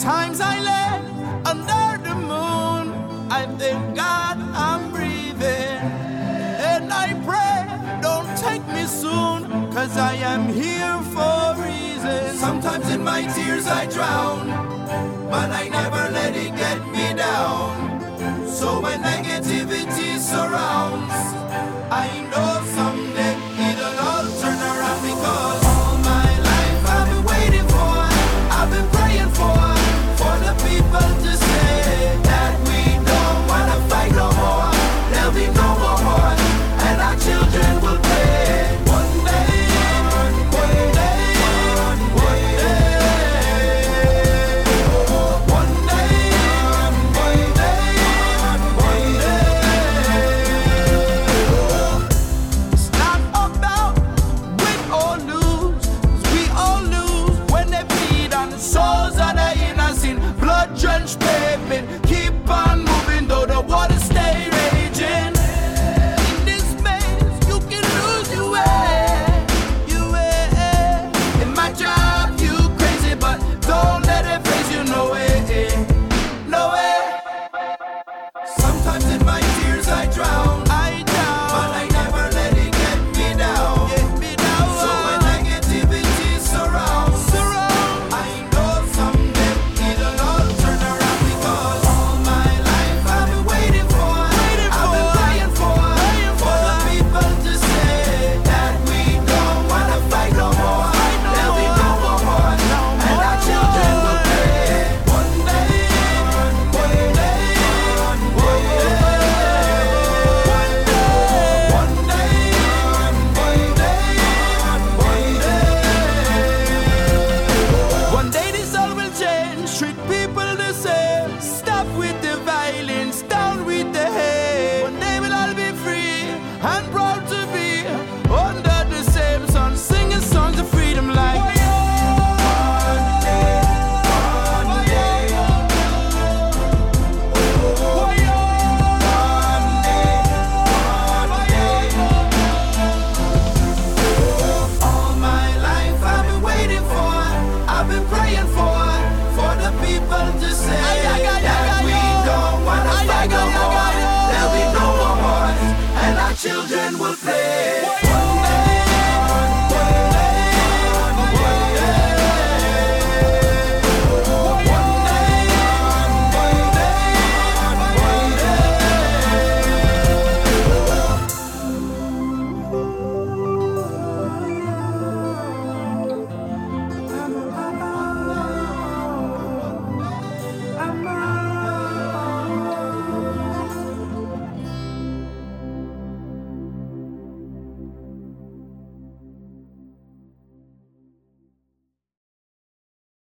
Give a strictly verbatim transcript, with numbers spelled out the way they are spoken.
Times I lay under the moon, I thank God I'm breathing. And I pray, don't take me soon, cause I am here for a reason. Sometimes in my tears I drown, but I never let it get me down. So when negativity surrounds, I know someday it'll all turn around. Because all my life I've been waiting for, I've been praying for, for the people to say that we don't wanna fight no more. There'll be no more war, and our children will play. One day, one day, one day, one day, one day, one day. It's not about win or lose, 'cause we all lose when they feed on the souls of the innocent. Blood-drenched pavement, keep on moving though the water stay raging. In this maze, you can lose your way, your way. It might drive you crazy, but don't let it phase you, no way, no way. Sometimes in my tears I drown, I drown, but I never let it get me down. Get me down. So when negativity surrounds, surround, I know someday it'll all turn around. Because all my life I've been waiting for, waiting I've been praying for, praying for the people to say that we don't wanna fight no more. There'll be no more war, and our children will play. One day, one day, one day, one day, one day, one day this all will change. Treat people the same. Stop with the violence, down with the hate. One day we'll all be free and proud to be under the same sun, singing songs of freedom like. One day, one day, all my life I've been waiting for, I've been praying for, for the people to say that we don't wanna fight no more. There'll be no more wars, and our children will play.